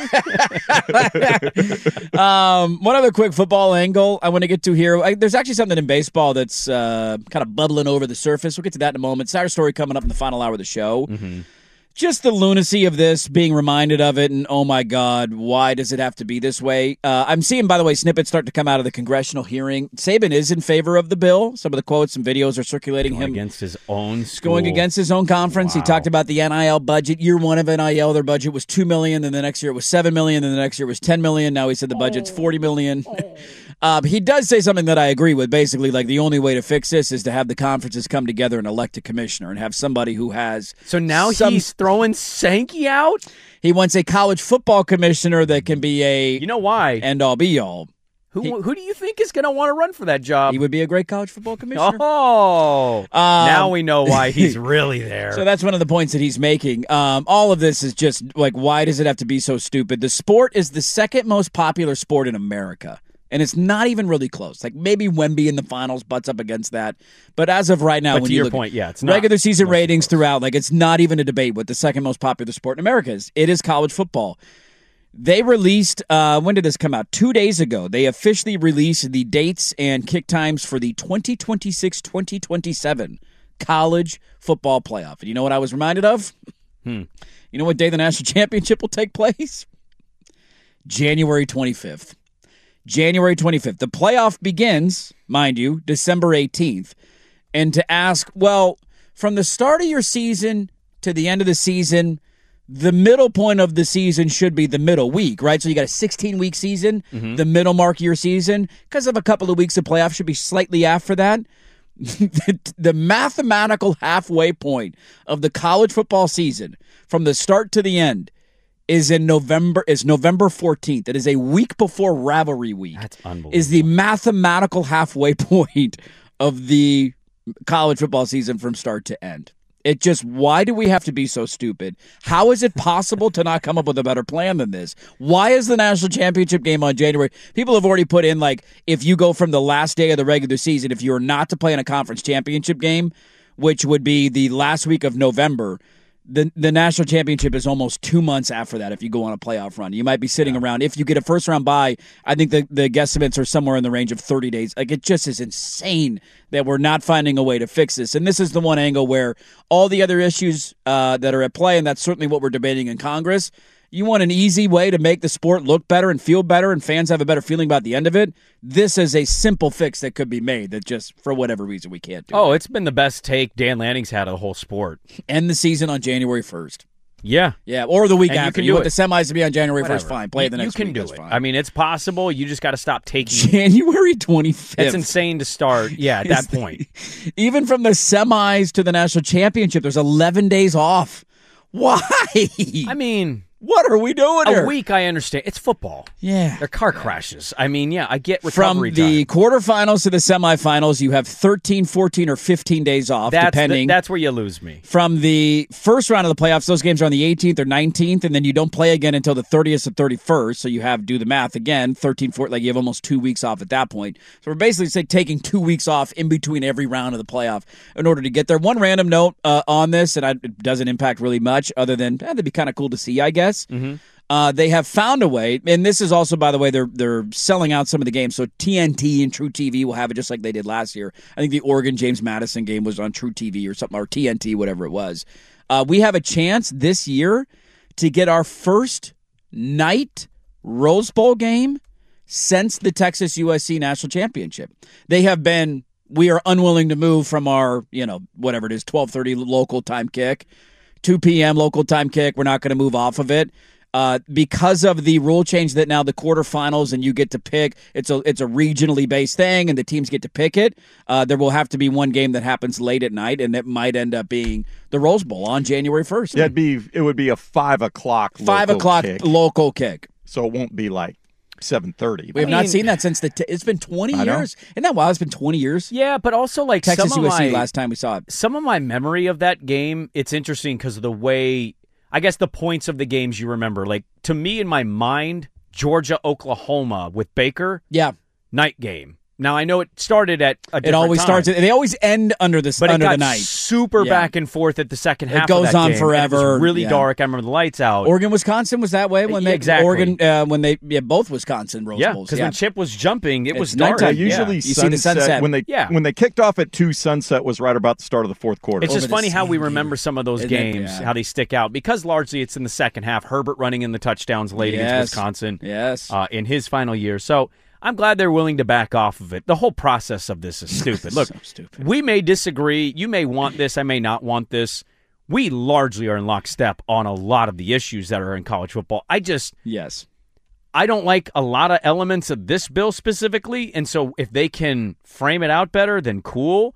you go. Um, one other quick football angle I want to get to here. I, there's actually something in baseball that's uh, kind of bubbling over the surface. We'll get to that in a moment. Saturday story coming up in the final hour of the show. Mm-hmm. Just the lunacy of this, being reminded of it, and oh my God, why does it have to be this way? Uh, I'm seeing, by the way, snippets start to come out of the congressional hearing. Saban is in favor of the bill. Some of the quotes and videos are circulating Going him against his own school. going against his own conference. He Wow. talked about the N I L budget. Year one of N I L, their budget was two million dollars, then the next year it was seven million dollars, then the next year it was ten million dollars. Now he said the budget's forty million dollars. Um, he does say something that I agree with. Basically, like the only way to fix this is to have the conferences come together and elect a commissioner and have somebody who has. So now some- he's throwing Sankey out? He wants a college football commissioner that can be a You know why? end all be all. Who He- who do you think is going to want to run for that job? He would be a great college football commissioner. Oh, Um, now we know why he's really there. So that's one of the points that he's making. Um, all of this is just like, why does it have to be so stupid? The sport is the second most popular sport in America, and it's not even really close. Like maybe Wemby in the finals butts up against that, but as of right now, But when to you your look point, at yeah, it's not regular season most ratings close. throughout, like it's not even a debate what the second most popular sport in America is. It is college football. They released, uh, when did this come out? Two days ago. They officially released the dates and kick times for the twenty twenty-six twenty twenty-seven college football playoff. And you know what I was reminded of? Hmm. You know what day the national championship will take place? January twenty-fifth. January twenty-fifth. The playoff begins, mind you, December eighteenth. And to ask, well, from the start of your season to the end of the season, the middle point of the season should be the middle week, right? So you got a sixteen-week season, Mm-hmm. the middle mark of your season. Because of a couple of weeks of playoff should be slightly after that. the, the mathematical halfway point of the college football season from the start to the end is in November, is November fourteenth. It is a week before rivalry week. That's unbelievable. Is the mathematical halfway point of the college football season from start to end. It just, why do we have to be so stupid? How is it possible to not come up with a better plan than this? Why is the national championship game on January? People have already put in, like, if you go from the last day of the regular season, if you're not to play in a conference championship game, which would be the last week of November, the the national championship is almost two months after that if you go on a playoff run. You might be sitting yeah. around, if you get a first-round bye, I think the, the guesstimates are somewhere in the range of thirty days. Like, it just is insane that we're not finding a way to fix this. And this is the one angle where all the other issues uh, that are at play, and that's certainly what we're debating in Congress, you want an easy way to make the sport look better and feel better and fans have a better feeling about the end of it, this is a simple fix that could be made that just, for whatever reason, we can't do. Oh, it. It's been the best take Dan Lanning's had of the whole sport. End the season on January first. Yeah. Yeah, or the week And you after. can You, do want it. the semis to be on January Whatever. first, fine. Play you, the next You can week, do that's it. fine. I mean, it's possible. You just got to stop taking... January twenty-fifth. It's insane to start. Yeah, at that point. Even from the semis to the national championship, there's eleven days off. Why? I mean... What are we doing A here? week, I understand. It's football. Yeah. They're car crashes. I mean, yeah, I get From recovery the time. quarterfinals to the semifinals, you have thirteen, fourteen, or fifteen days off, That's, depending. the, that's where you lose me. From the first round of the playoffs, those games are on the eighteenth or nineteenth, and then you don't play again until the thirtieth or thirty-first. So you have, do the math again, thirteen, fourteen, like you have almost two weeks off at that point. So we're basically say, taking two weeks off in between every round of the playoff in order to get there. One random note uh, on this, and I, it doesn't impact really much other than, eh, that'd be kind of cool to see, I guess. Mm-hmm. Uh, they have found a way, and this is also, by the way, they're they're selling out some of the games. So T N T and True T V will have it just like they did last year. I think the Oregon James Madison game was on True T V or something, or T N T, whatever it was. Uh, we have a chance this year to get our first night Rose Bowl game since the Texas U S C National Championship. They have been, we are unwilling to move from our, you know, whatever it is, twelve thirty local time kick, two p.m. local time kick. We're not going to move off of it. Uh, because of the rule change that now the quarterfinals and you get to pick, it's a it's a regionally based thing, and the teams get to pick it. Uh, there will have to be one game that happens late at night, and it might end up being the Rose Bowl on January first. Yeah, it'd be it would be a five o'clock Five local o'clock kick, local kick. so it won't be like seven thirty. We have I not mean- seen that since the. T- it's been twenty I know. years. Isn't that wild? It's been twenty years. Yeah, but also like Texas some U of S C my, last time we saw it. some of my memory of that game, it's interesting because of the way, I guess the points of the games you remember. Like, to me in my mind, Georgia, Oklahoma with Baker, Yeah, night game. Now, I know it started at a different it always time, starts. They always end under the but it under got the night. super Yeah. back and forth at the second half. goes of that on game, and forever. It was really Yeah. dark. I remember the lights out. Oregon, Wisconsin was that way when Yeah, they exactly. Oregon uh, when they yeah both Wisconsin Rose yeah, Bowls. because Yeah, when Chip was jumping, it It's was dark. nighttime. Yeah, usually You see sunset, the sunset. when they Yeah. when they kicked off at two, sunset was right about the start of the fourth quarter. It's just Over the funny how we same remember some of those Isn't it? games, Yeah. how they stick out, because largely it's in the second half. Herbert running in the touchdowns late Yes. against Wisconsin Yes. uh, in his final year. So I'm glad they're willing to back off of it. The whole process of this is stupid. Look, So stupid. we may disagree. You may want this. I may not want this. We largely are in lockstep on a lot of the issues that are in college football. I just, Yes. I don't like a lot of elements of this bill specifically, and so if they can frame it out better, then cool.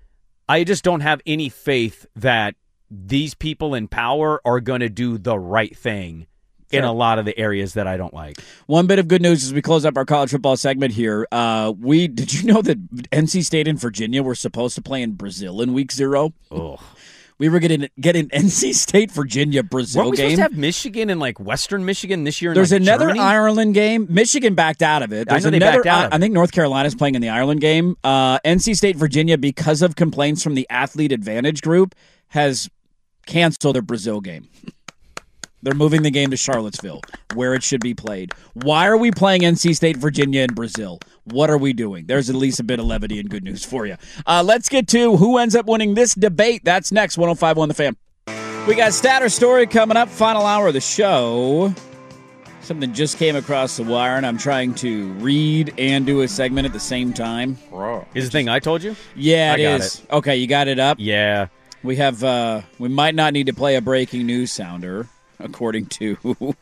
I just don't have any faith that these people in power are going to do the right thing in a lot of the areas that I don't like. One bit of good news as we close up our college football segment here. Uh, we did you know that N C State and Virginia were supposed to play in Brazil in week zero? Oh, we were getting getting N C State Virginia Brazil Weren't we game. supposed to have Michigan and like Western Michigan this year? In There's like another Germany? Ireland game. Michigan backed out of it. There's I know they another, backed out of I, I it. think North Carolina's playing in the Ireland game. Uh, N C State Virginia, because of complaints from the Athlete Advantage Group, has canceled their Brazil game. They're moving the game to Charlottesville, where it should be played. Why are we playing N C State, Virginia, and Brazil? What are we doing? There's at least a bit of levity and good news for you. Uh, let's get to who ends up winning this debate. That's next, one oh five point one The Fan. We got Stat or Story coming up, final hour of the show. Something just came across the wire, and I'm trying to read and do a segment at the same time. Bro. Is the thing I told you? Yeah, it I got is. Okay, you got it up? Yeah. We have, uh, we might not need to play a breaking news sounder, according to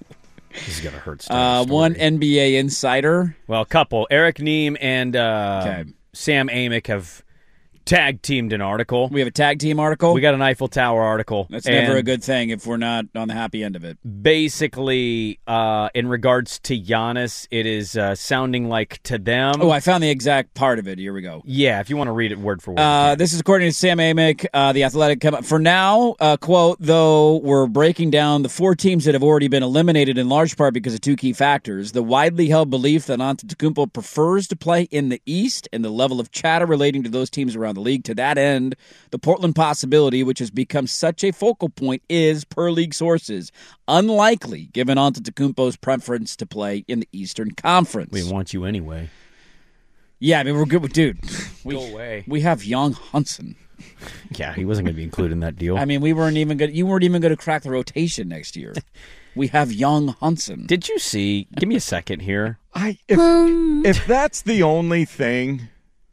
This is going to hurt. uh, one N B A insider. Well, a couple. Eric Neem and uh, Okay. Sam Amick have tag teamed an article. We have a tag team article. We got an Eiffel Tower article. That's never And a good thing if we're not on the happy end of it. Basically, uh, in regards to Giannis, it is uh, sounding like to them. Oh, I found the exact part of it. Here we go. Yeah, if you want to read it word for word. you Uh, can. this is according to Sam Amick, uh, the Athletic. Come For now, uh, quote, though we're breaking down the four teams that have already been eliminated in large part because of two key factors, the widely held belief that Antetokounmpo prefers to play in the East and the level of chatter relating to those teams around the league. To that end, the Portland possibility, which has become such a focal point, is, per league sources, unlikely given Antetokounmpo's preference to play in the Eastern Conference. we want you anyway. Yeah, I mean, we're good with, dude. We, Go away. We have young Hunson. Yeah, he wasn't going to be included in that deal. I mean, we weren't even good. You weren't even going to crack the rotation next year. We have young Hunson. Did you see? Give me a second here. I if if that's the only thing,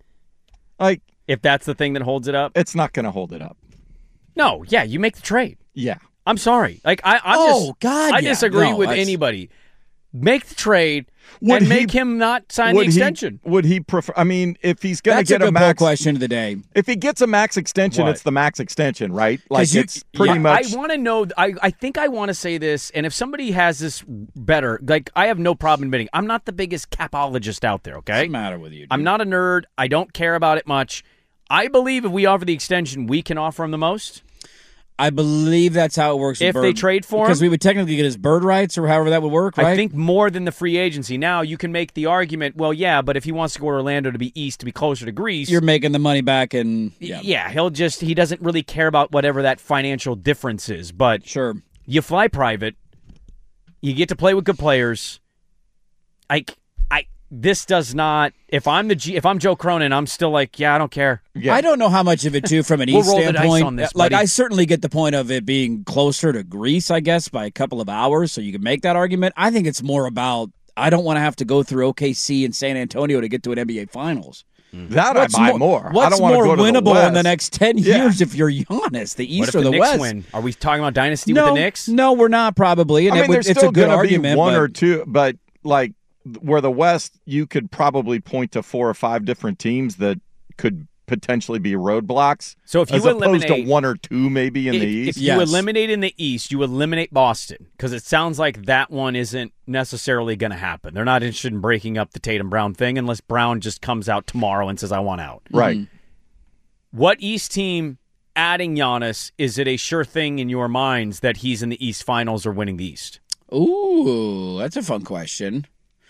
like If that's the thing that holds it up. it's not going to hold it up. No, yeah, you make the trade. Yeah. I'm sorry. Like I, I'm Oh, just, God, I yeah. disagree No, with that's- anybody. Make the trade Would and he- make him not sign the Would extension. he? Would he prefer? I mean, if he's going to That's a get a, good poll max question of the day. if he gets a max extension, What? it's the max extension, right? Like you- it's pretty Yeah, much. I want to know. I, I think I want to say this, and if somebody has this better, like I have no problem admitting, I'm not the biggest capologist out there. Okay, What's the matter with you? Dude? I'm not a nerd. I don't care about it much. I believe if we offer the extension, we can offer him the most. I believe that's how it works. with If they Bird. trade for him? because we would technically get his bird rights or however that would work, right? I think more than the free agency. Now you can make the argument. Well, yeah, but if he wants to go to Orlando to be east, to be closer to Greece, you're making the money back, and yeah, yeah, he'll just he doesn't really care about whatever that financial difference is. But sure. you fly private, you get to play with good players. I, I, this does not. If I'm the G, if I'm Joe Cronin, I'm still like, yeah, I don't care. Yeah. I don't know how much of it too from an We'll East roll the dice standpoint. on this, like buddy. I certainly get the point of it being closer to Greece, I guess, by a couple of hours, so you can make that argument. I think it's more about I don't want to have to go through O K C and San Antonio to get to an N B A Finals. that What's I buy more? more. I What's don't wanna more go to the winnable in the West. next ten Yeah. years if you're Giannis, the What East if or the, the, Knicks West? win? Are we talking about dynasty no, with the Knicks? no, we're not probably. And I it mean, would, there's it's still a good gonna argument. be one but or two, but like where the West, you could probably point to four or five different teams that could potentially be roadblocks. So if you as opposed eliminate- to one or two, maybe in If, the if East. you Yes. eliminate in the East, you eliminate Boston because it sounds like that one isn't necessarily going to happen. They're not interested in breaking up the Tatum Brown thing unless Brown just comes out tomorrow and says, "I want out." Right. What East team adding Giannis, is it a sure thing in your minds that he's in the East Finals or winning the East? Ooh, that's a fun question.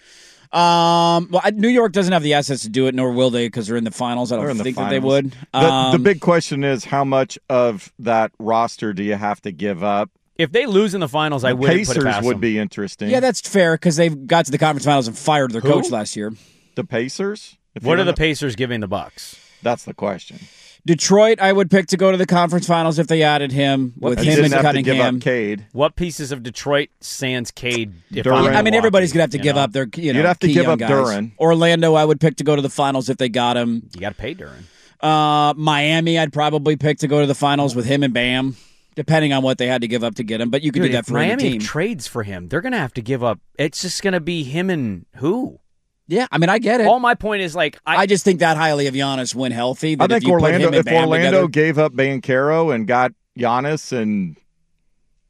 Um, well, I- New York doesn't have the assets to do it, nor will they, because they're in the finals. I They're don't in the think that they finals. would. The, Um, the big question is how much of that roster do you have to give up? If they lose in the finals, I The wouldn't Pacers put it past would them. be interesting. yeah, that's fair because they got to the conference finals and fired their Who? coach last year. the Pacers. If What you are the don't- Pacers giving the Bucks? That's the question. Detroit, I would pick to go to the conference finals if they added him with He him didn't and have to give Cunningham. up Cade. What pieces of Detroit sans Cade? If Duran. I'm I mean, Milwaukee, everybody's gonna have to you give know? up their, you know, You'd have to key give young up guys. Duran. Orlando, I would pick to go to the finals if they got him. You got to pay Duran. Uh, Miami, I'd probably pick to go to the finals with him and Bam, depending on what they had to give up to get him. But you could Dude, do that if for any Miami team. trades for him, they're going to have to give up. It's just going to be him and who? Yeah, I mean, I get it. All my point is, like, I, I just think that highly of Giannis when healthy. That I if think you put Orlando. him and If Bam Orlando together- gave up Banchero and got Giannis and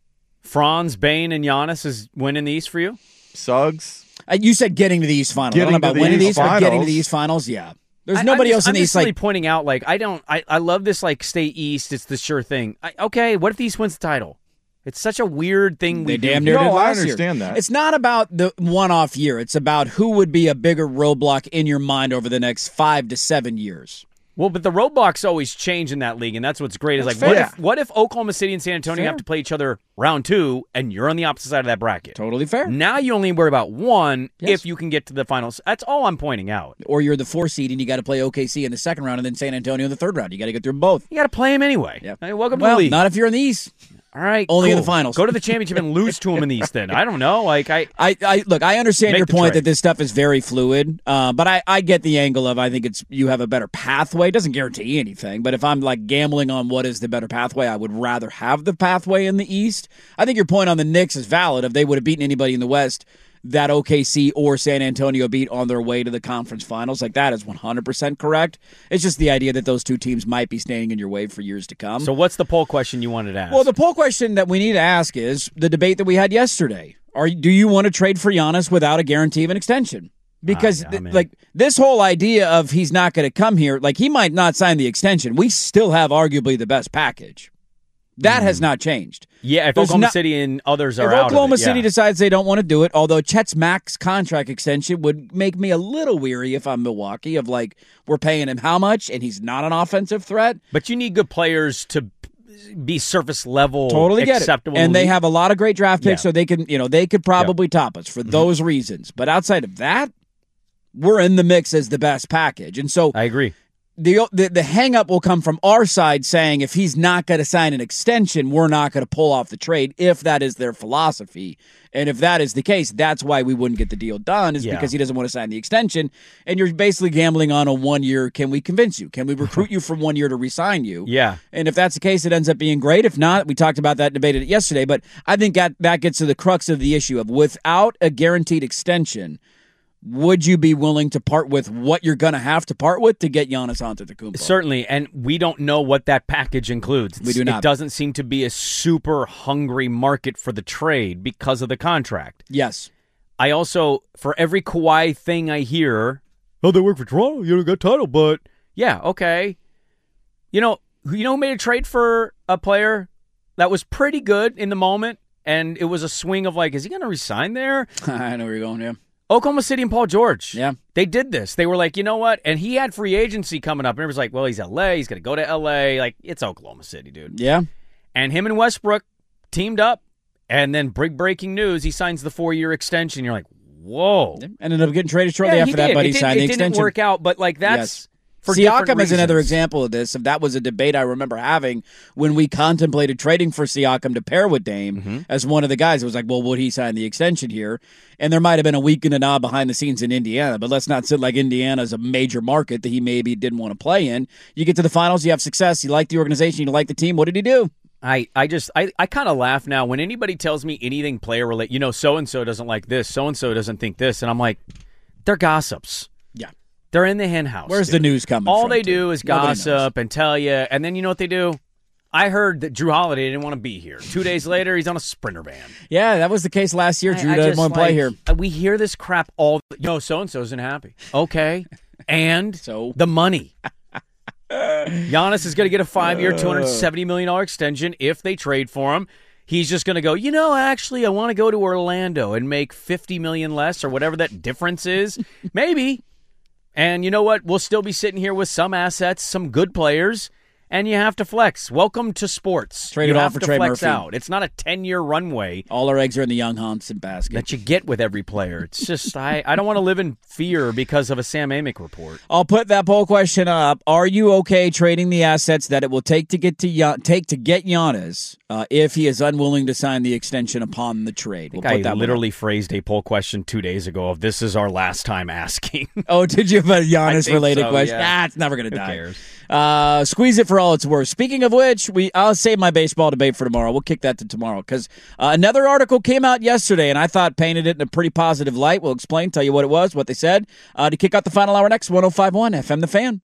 Franz, Bane, and Giannis is winning the East for you? Suggs. Uh, you said getting to the East Finals. Getting I don't know about to the winning the East East, but getting to Finals. the East Finals, yeah. There's I- nobody I'm else just, in I'm the just East. really Like, pointing out, like, I don't, I, I love this, like, stay East. It's the sure thing. I, okay, what if the East wins the title? It's such a weird thing we they do. damn near No, did I last year. understand that. It's not about the one-off year. It's about who would be a bigger roadblock in your mind over the next five to seven years. Well, but the roadblocks always change in that league, and that's what's great. Is like, That's what fair. if, what if Oklahoma City and San Antonio Fair. have to play each other round two, and you're on the opposite side of that bracket? Totally fair. Now you only worry about one Yes. if you can get to the finals. That's all I'm pointing out. Or you're the four seed and you got to play O K C in the second round and then San Antonio in the third round. You got to get through them both. You got to play them anyway. Yep. Hey, welcome Well, to the league. not if you're in the East. all right, only in cool. the finals. Go to the championship and lose to them in the East. Then I don't know. Like I, I, I look. I understand Make your the point trade. that this stuff is very fluid, uh, but I, I get the angle of I think it's you have a better pathway. It doesn't guarantee anything, but if I'm like gambling on what is the better pathway, I would rather have the pathway in the East. I think your point on the Knicks is valid. If they would have beaten anybody in the West, that O K C or San Antonio beat on their way to the conference finals, like that is one hundred percent correct. It's just the idea that those two teams might be staying in your way for years to come. so what's the poll question you wanted to ask? Well, the poll question that we need to ask is the debate that we had yesterday. Are do you want to trade for Giannis without a guarantee of an extension? Because Ah, yeah, th- man. like this whole idea of he's not going to come here, like he might not sign the extension. We still have arguably the best package. That has not changed. yeah, if there's Oklahoma not- City and others are If out Oklahoma of it, yeah. City decides they don't want to do it, although Chet's max contract extension would make me a little weary if I'm Milwaukee of like we're paying him how much and he's not an offensive threat. but you need good players to be surface level, Totally get it. acceptable, And they league. have a lot of great draft picks, Yeah. so they can, you know, they could probably top us for those reasons. But outside of that, we're in the mix as the best package. And so I agree. the the, the hang up will come from our side saying if he's not going to sign an extension, we're not going to pull off the trade if that is their philosophy. And if that is the case, that's why we wouldn't get the deal done is Yeah. because he doesn't want to sign the extension. And you're basically gambling on a one year, can we convince you? Can we recruit you for one year to resign you? Yeah. And if that's the case, it ends up being great. If not, we talked about that, debated it yesterday. But I think that, that gets to the crux of the issue of without a guaranteed extension, would you be willing to part with what you're going to have to part with to get Giannis Antetokounmpo? Certainly, and we don't know what that package includes. We do not. It doesn't seem to be a super hungry market for the trade because of the contract. Yes. I also, for every Kawhi thing I hear, oh, they work for Toronto, you don't got title, but yeah, okay. You know, who- you know who made a trade for a player that was pretty good in the moment, and it was a swing of like, is he going to resign there? I know where you're going, yeah. Oklahoma City and Paul George. Yeah. They did this. They were like, you know what? And he had free agency coming up. And everyone's like, well, he's L A. He's going to go to L A. Like, it's Oklahoma City, dude. Yeah. And him and Westbrook teamed up. And then big breaking news, he signs the four-year extension. You're like, whoa. Ended up getting traded shortly Yeah, after he that, did. but It he didn't- signed the it extension. didn't work out, but like that's Yes. for different Siakam is another reasons. example of this. If that was a debate I remember having when we contemplated trading for Siakam to pair with Dame Mm-hmm. as one of the guys. It was like, well, would he sign the extension here? And there might have been a week and a nod behind the scenes in Indiana, but let's not sit like Indiana is a major market that he maybe didn't want to play in. You get to the finals, you have success, you like the organization, you like the team. What did he do? I, I just I, I kind of laugh now when anybody tells me anything player related. You know, so and so doesn't like this, so and so doesn't think this, and I'm like, they're gossips. Yeah. They're in the hen house. Where's dude. the news coming All from, they too? do is Nobody knows. gossip and tell you, and then you know what they do? I heard that Drew Holiday didn't want to be here. Two days later, he's on a Sprinter van. Yeah, that was the case last year. I- Drew I didn't just, want to play like, here. uh, We hear this crap all. You know, so and so isn't happy. Okay, and So? the money. Giannis is going to get a five-year, two hundred seventy million dollars extension if they trade for him. He's just going to go, you know, actually, I want to go to Orlando and make fifty million dollars less or whatever that difference is. Maybe. And you know what? We'll still be sitting here with some assets, some good players, and you have to flex. Welcome to sports. Trade you it all have for to Trey flex Murphy. out. It's not a ten-year runway All our eggs are in the young Hansen basket. that you get with every player. It's just, I, I don't want to live in fear because of a Sam Amick report. I'll put that poll question up. Are you okay trading the assets that it will take to get to Gian- take to get Giannis uh, if he is unwilling to sign the extension upon the trade? We'll I, put that one literally phrased a poll question two days ago of this is our last time asking. up. Oh, did you have a I Giannis think related so, question? yeah. Ah, it's never going to Who die. cares? Uh, squeeze it for all it's worth. Speaking of which, we I'll save my baseball debate for tomorrow. We'll kick that to tomorrow because uh, another article came out yesterday, and I thought painted it in a pretty positive light. We'll explain, tell you what it was, what they said. Uh, to kick out the final hour next, one oh five point one F M The Fan.